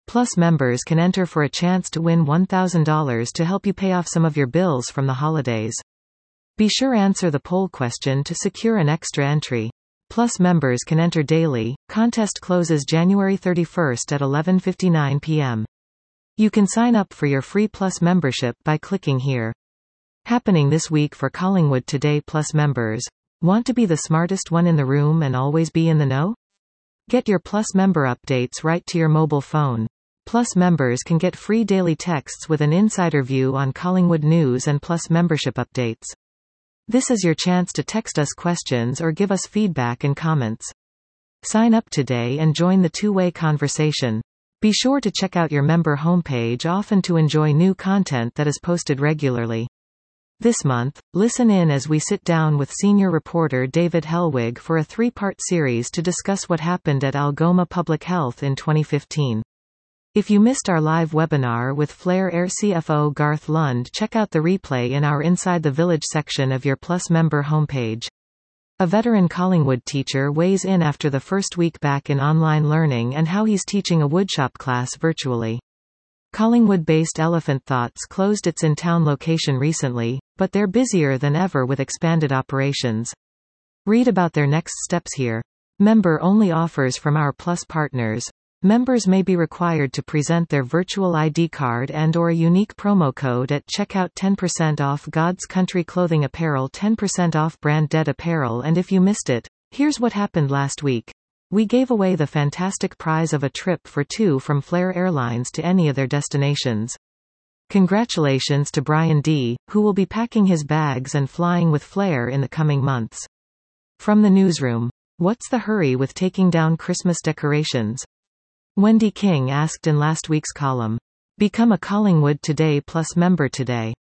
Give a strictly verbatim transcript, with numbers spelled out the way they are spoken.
Plus members can enter for a chance to win one thousand dollars to help you pay off some of your bills from the holidays. Be sure answer the poll question to secure an extra entry. Plus members can enter daily. Contest closes January thirty-first at eleven fifty-nine p m You can sign up for your free Plus membership by clicking here. Happening this week for Collingwood Today Plus members. Want to be the smartest one in the room and always be in the know? Get your Plus member updates right to your mobile phone. Plus members can get free daily texts with an insider view on Collingwood news and Plus membership updates. This is your chance to text us questions or give us feedback and comments. Sign up today and join the two-way conversation. Be sure to check out your member homepage often to enjoy new content that is posted regularly. This month, listen in as we sit down with senior reporter David Helwig for a three-part series to discuss what happened at Algoma Public Health in twenty fifteen. If you missed our live webinar with Flare Air C F O Garth Lund, check out the replay in our Inside the Village section of your Plus member homepage. A veteran Collingwood teacher weighs in after the first week back in online learning and how he's teaching a woodshop class virtually. Collingwood-based Elephant Thoughts closed its in-town location recently, but they're busier than ever with expanded operations. Read about their next steps here. Member-only offers from our Plus partners. Members may be required to present their virtual I D card and or a unique promo code at checkout. Ten percent off God's Country Clothing Apparel, ten percent off Brand Dead Apparel. And if you missed it, here's what happened last week. We gave away the fantastic prize of a trip for two from Flare Airlines to any of their destinations. Congratulations to Brian D., who will be packing his bags and flying with Flare in the coming months. From the newsroom. What's the hurry with taking down Christmas decorations? Wendy King asked in last week's column. Become a Collingwood Today Plus member today.